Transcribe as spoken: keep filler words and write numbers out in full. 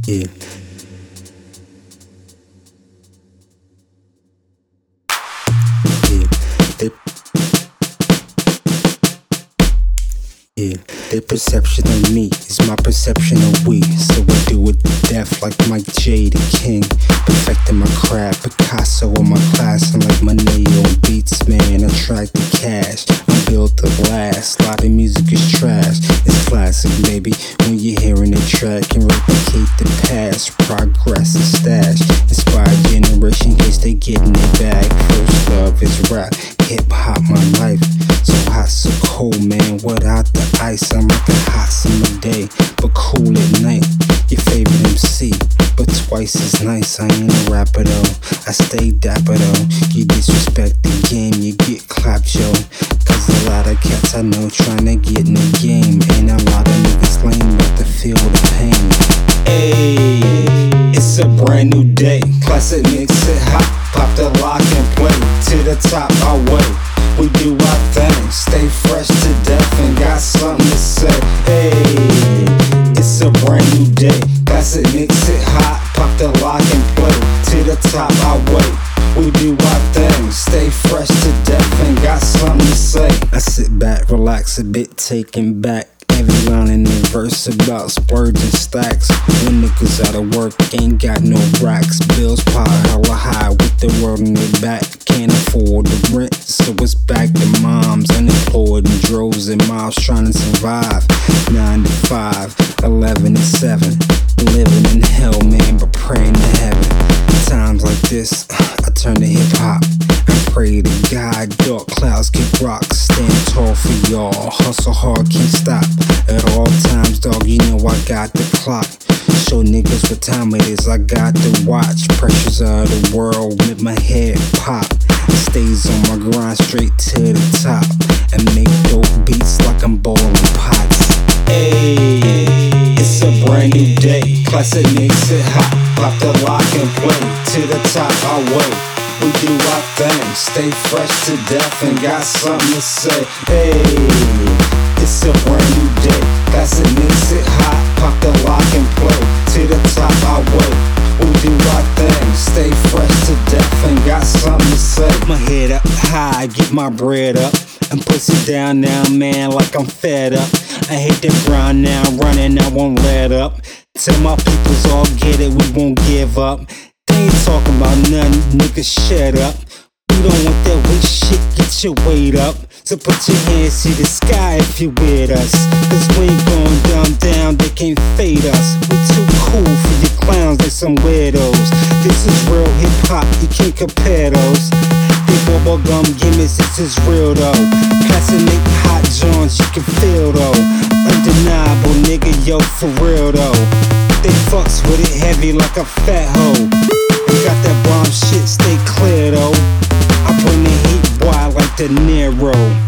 Yeah. Yeah. They, yeah. Their perception of me is my perception of we. So I do it to death like Mike J. the King. Perfecting my craft, Picasso in my class. I'm like Monet on beats, man. Attract the cash. I'm built to last. A lot of music is trash. It's classic, baby. When you're hearing a track and replicate the past, progress and stash. Inspired generation, case they getting it back. First love is rap, hip hop, my life. So hot, so cold, man. Without the ice, I'm like a hot summer day, but cool at night. Your favorite M C, but twice as nice. I ain't a rapper though, I stay dapper though. You disrespect the game, you get clapped, yo. Cause a lot of cats I know tryna get in the game, and a lot of niggas lame about to feel the pain. Ayy, it's a brand new day. Classic mix it hot, pop the lock and play. To the top our way, we do our thing. Stay fresh to death and got something to say. Hey, it's a brand new day. Classic mix it hot, pop the lock and play. To the top our way, we do our thing. Stay fresh to death and got something to say. I sit back, relax a bit, taking back every line in the verse about splurge and stacks. When niggas out of work, ain't got no racks. Bills pile hella high with the world in their back. Can't afford the rent, so it's back to moms. Unemployed in droves and miles trying to survive. Nine to five, eleven to seven. Living in hell, man, but praying to heaven. Times like this, I turn to hip hop. I pray to God, dark clouds kick rocks. Stand tall for y'all, hustle hard, can't stop. At all times, dog, you know I got the clock. Show niggas what time it is, I got the watch. Pressures of the world make my head pop. Stays on my grind straight to the top. And make dope beats like I'm bowling pots. Ayy, it's a brand new day. Classic mix it hot, pop the lock and play. To the top our way, we do our thing. Stay fresh to death and got something to say. Ayy, it's a brand new day. Classic mix it hot, pop the lock and play. To the top our way, we do our thing. Stay fresh to death and got something to say. My head up high, get my bread up. And pussy down now, man, like I'm fed up. I hate the grind now, running, I won't let up. Tell my peoples all get it, we won't give up. They ain't talking about nothing, nigga, shut up. We don't want that weak shit, get your weight up. So put your hands to the sky if you with us. Cause we ain't going down, down, they can't fade us. We too cool for your clowns like some weirdos. This is real hip hop, you can't compare those. They bubblegum gimmicks, this is real though. Fascinate hot joints, you can feel though. Undeniable nigga, yo, for real though. They fucks with it heavy like a fat hoe. I got that bomb shit, stay clear though. I bring the heat, boy, like De Niro.